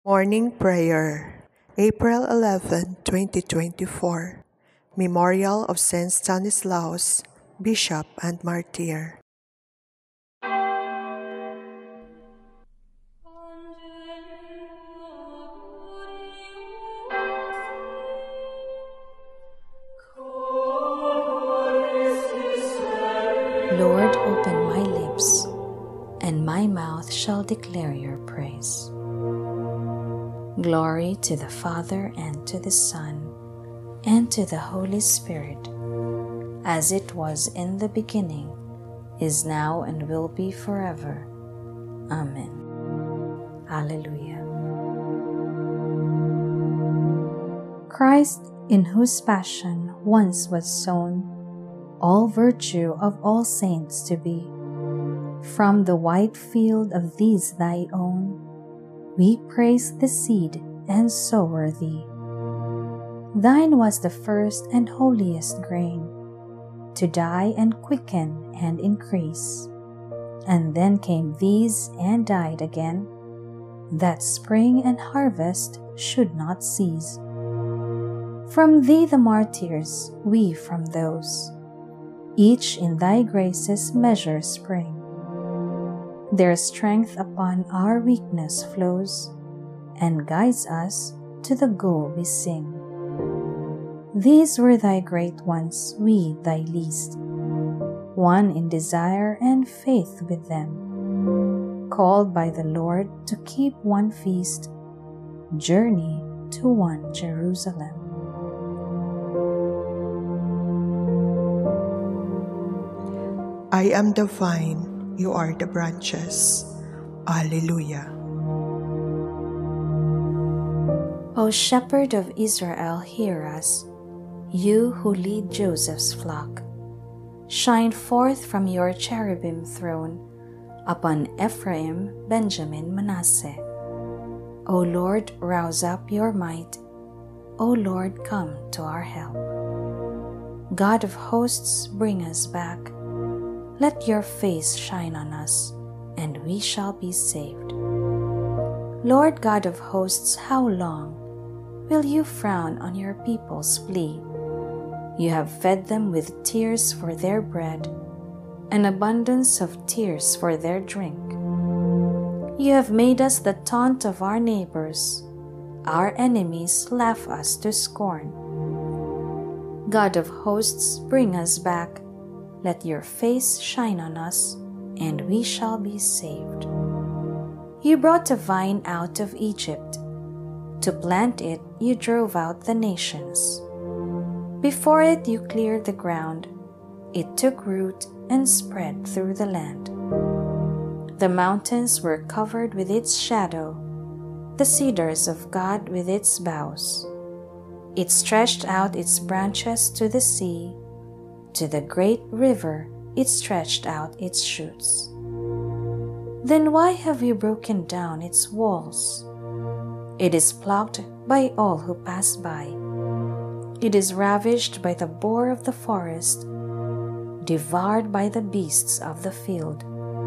Morning Prayer, April 11, 2024. Memorial of Saint Stanislaus, Bishop and Martyr. Lord, open my lips, and my mouth shall declare your praise. Glory to the Father, and to the Son, and to the Holy Spirit, as it was in the beginning, is now, and will be forever. Amen. Alleluia. Christ, in whose passion once was sown all virtue of all saints to be, from the white field of these thy own, we praise the seed and sower thee. Thine was the first and holiest grain, to die and quicken and increase. And then came these and died again, that spring and harvest should not cease. From thee the martyrs, we from those, each in thy grace's measure spring. Their strength upon our weakness flows, and guides us to the goal we sing. These were thy great ones, we thy least, one in desire and faith with them, called by the Lord to keep one feast, journey to one Jerusalem. I am the vine, you are the branches. Alleluia. O Shepherd of Israel, hear us, you who lead Joseph's flock. Shine forth from your cherubim throne upon Ephraim, Benjamin, Manasseh. O Lord, rouse up your might. O Lord, come to our help. God of hosts, bring us back. Let your face shine on us, and we shall be saved. Lord God of hosts, how long will you frown on your people's plea? You have fed them with tears for their bread, an abundance of tears for their drink. You have made us the taunt of our neighbors. Our enemies laugh us to scorn. God of hosts, bring us back. Let your face shine on us, and we shall be saved. You brought a vine out of Egypt. To plant it, you drove out the nations. Before it, you cleared the ground. It took root and spread through the land. The mountains were covered with its shadow, the cedars of God with its boughs. It stretched out its branches to the sea. To the great river it stretched out its shoots. Then why have you broken down its walls? It is plucked by all who pass by. It is ravished by the boar of the forest, devoured by the beasts of the field.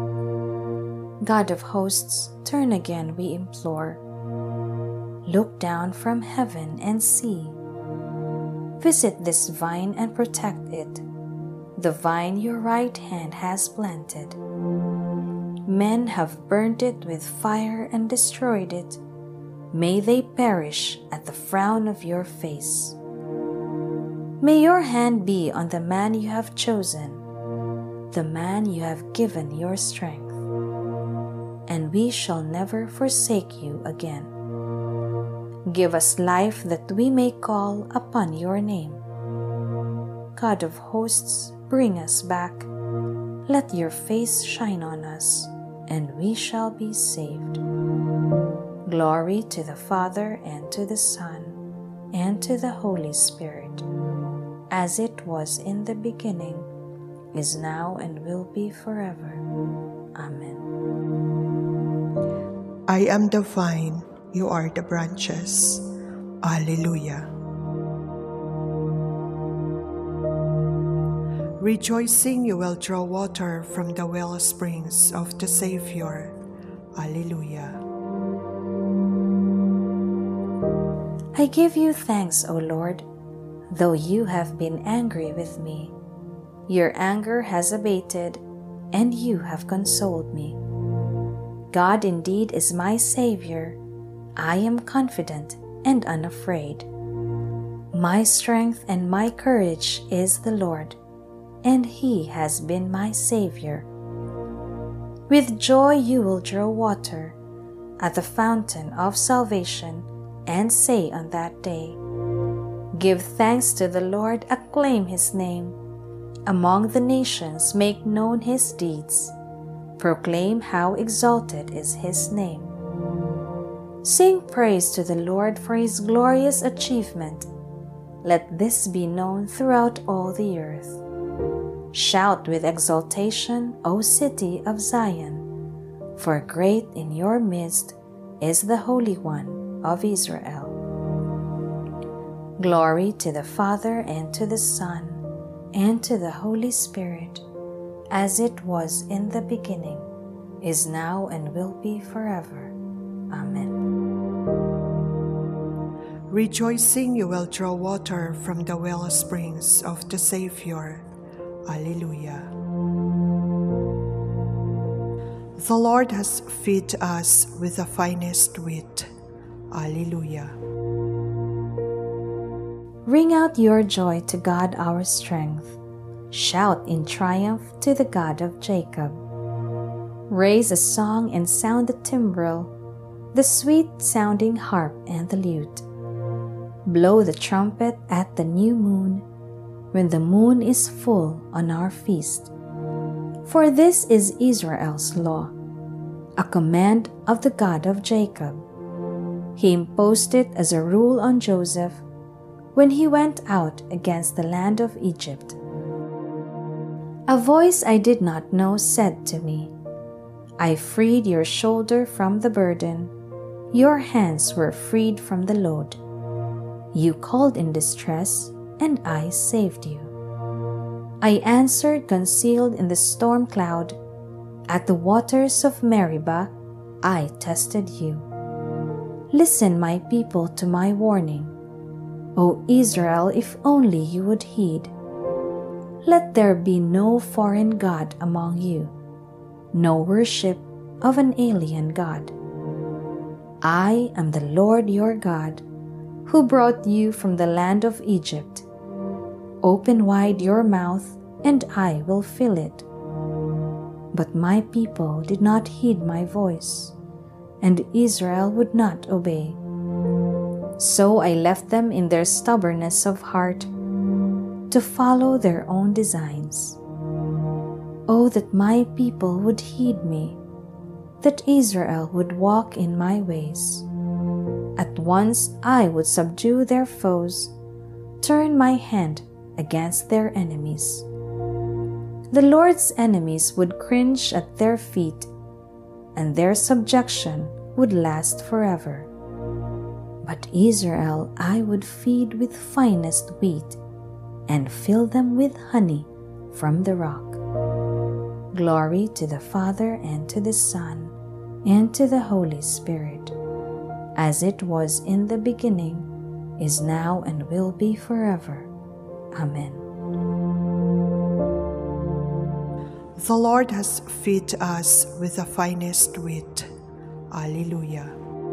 God of hosts, turn again, we implore. Look down from heaven and see. Visit this vine and protect it, the vine your right hand has planted. Men have burnt it with fire and destroyed it. May they perish at the frown of your face. May your hand be on the man you have chosen, the man you have given your strength, and we shall never forsake you again. Give us life that we may call upon your name. God of hosts, bring us back. Let your face shine on us, and we shall be saved. Glory to the Father, and to the Son, and to the Holy Spirit, as it was in the beginning, is now, and will be forever. Amen. I am the vine, you are the branches. Alleluia. Rejoicing, you will draw water from the well springs of the Savior. Alleluia. I give you thanks, O Lord, though you have been angry with me. Your anger has abated, and you have consoled me. God indeed is my Savior. I am confident and unafraid. My strength and my courage is the Lord, and He has been my Savior. With joy you will draw water at the fountain of salvation, and say on that day, Give thanks to the Lord, acclaim His name. Among the nations make known His deeds. Proclaim how exalted is His name. Sing praise to the Lord for His glorious achievement. Let this be known throughout all the earth. Shout with exultation, O city of Zion, for great in your midst is the Holy One of Israel. Glory to the Father, and to the Son, and to the Holy Spirit, as it was in the beginning, is now, and will be forever. Amen. Rejoicing, you will draw water from the well springs of the Savior. Alleluia. The Lord has fed us with the finest wheat. Alleluia. Ring out your joy to God our strength. Shout in triumph to the God of Jacob. Raise a song and sound the timbrel, the sweet-sounding harp and the lute. Blow the trumpet at the new moon, when the moon is full on our feast. For this is Israel's law, a command of the God of Jacob. He imposed it as a rule on Joseph when he went out against the land of Egypt. A voice I did not know said to me, I freed your shoulder from the burden, your hands were freed from the load. You called in distress, and I saved you. I answered concealed in the storm cloud. At the waters of Meribah, I tested you. Listen, my people, to my warning. O Israel, if only you would heed. Let there be no foreign god among you, no worship of an alien god. I am the Lord your God, who brought you from the land of Egypt. Open wide your mouth, and I will fill it. But my people did not heed my voice, and Israel would not obey. So I left them in their stubbornness of heart, to follow their own designs. Oh, that my people would heed me, that Israel would walk in my ways. At once I would subdue their foes, turn my hand against their enemies. The Lord's enemies would cringe at their feet, and their subjection would last forever. But Israel I would feed with finest wheat, and fill them with honey from the rock. Glory to the Father, and to the Son, and to the Holy Spirit, as it was in the beginning, is now, and will be forever. Amen. The Lord has fed us with the finest wheat. Alleluia.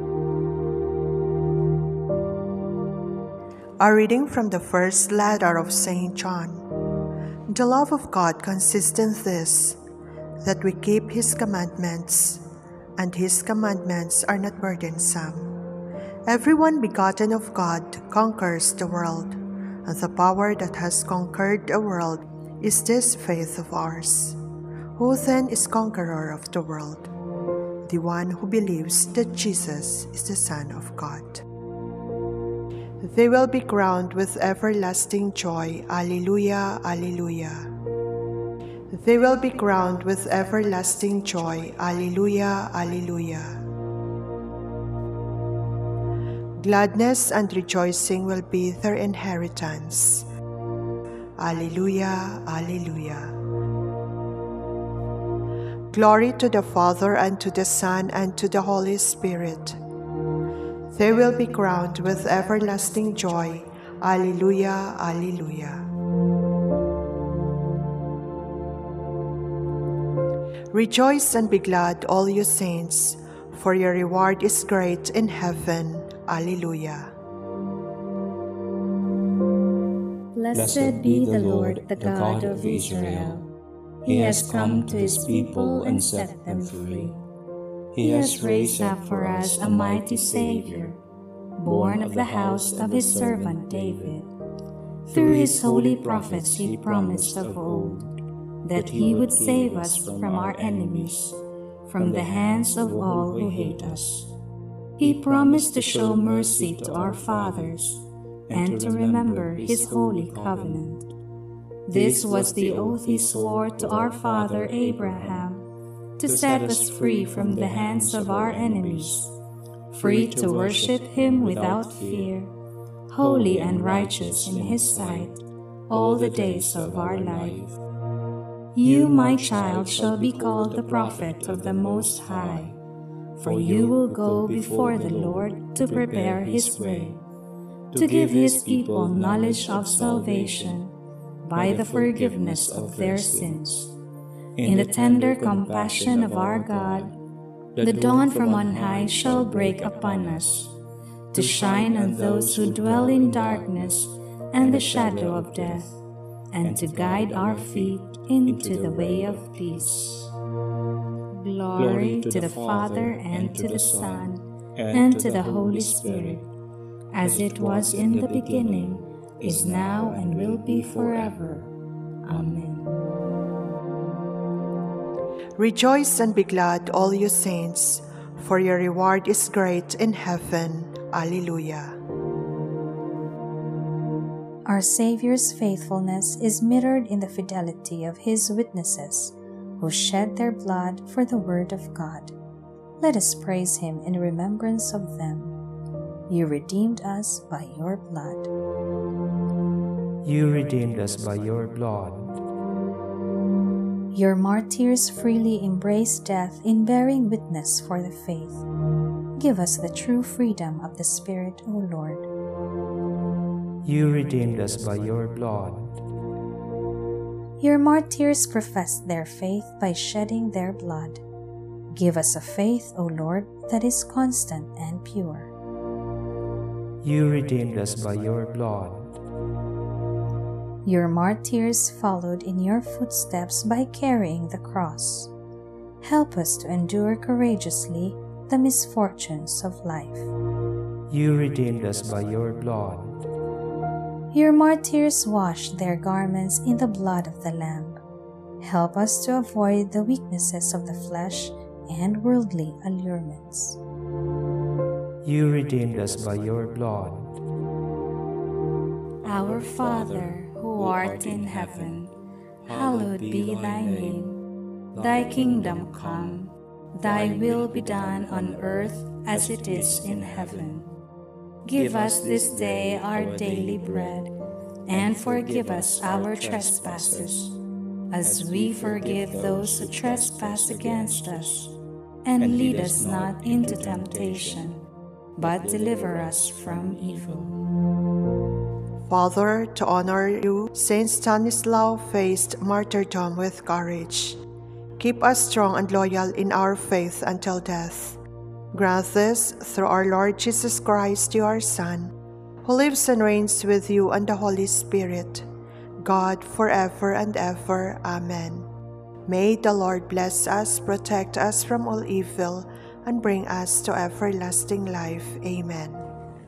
A reading from the first letter of St. John. The love of God consists in this, that we keep His commandments, and His commandments are not burdensome. Everyone begotten of God conquers the world, and the power that has conquered the world is this faith of ours. Who then is conqueror of the world? The one who believes that Jesus is the Son of God. They will be crowned with everlasting joy. Alleluia, alleluia. They will be crowned with everlasting joy. Alleluia, alleluia. Gladness and rejoicing will be their inheritance. Alleluia, alleluia. Glory to the Father, and to the Son, and to the Holy Spirit. They will be crowned with everlasting joy. Alleluia, alleluia. Rejoice and be glad, all you saints, for your reward is great in heaven. Alleluia. Blessed be the Lord, the God of Israel. He has come to his people and set them free. He has raised up for us a mighty Savior, born of the house of his servant David. Through his holy prophets he promised of old that he would save us from our enemies, from the hands of all who hate us. He promised to show mercy to our fathers and to remember his holy covenant. This was the oath he swore to our father Abraham, to set us free from the hands of our enemies, free to worship him without fear, holy and righteous in his sight all the days of our life. You, my child, shall be called the prophet of the Most High, for you will go before the Lord to prepare his way, to give his people knowledge of salvation by the forgiveness of their sins. In the tender compassion of our God, the dawn from on high shall break upon us, to shine on those who dwell in darkness and the shadow of death, and to guide our feet into the way of peace. Glory to the Father, and to the Son, and to the Holy Spirit, as it was in the beginning, is now, and will be forever. Amen. Rejoice and be glad, all you saints, for your reward is great in heaven. Alleluia. Our Savior's faithfulness is mirrored in the fidelity of his witnesses, who shed their blood for the word of God. Let us praise him in remembrance of them. You redeemed us by your blood. You redeemed us by your blood. Your martyrs freely embraced death in bearing witness for the faith. Give us the true freedom of the Spirit, O Lord. You redeemed us by your blood. Your martyrs professed their faith by shedding their blood. Give us a faith, O Lord, that is constant and pure. You redeemed us by your blood. Your martyrs followed in your footsteps by carrying the cross. Help us to endure courageously the misfortunes of life. You redeemed us by your blood. Your martyrs washed their garments in the blood of the Lamb. Help us to avoid the weaknesses of the flesh and worldly allurements. You redeemed us by your blood. Our Father, who art in heaven, hallowed be thy name. Thy kingdom come, thy will be done on earth as it is in heaven. Give us this day our daily bread, and forgive us our trespasses, as we forgive those who trespass against us. And lead us not into temptation, but deliver us from evil. Father, to honor you, Saint Stanislaus faced martyrdom with courage. Keep us strong and loyal in our faith until death. Grant this through our Lord Jesus Christ, your Son, who lives and reigns with you and the Holy Spirit, God, forever and ever. Amen. May the Lord bless us, protect us from all evil, and bring us to everlasting life. Amen.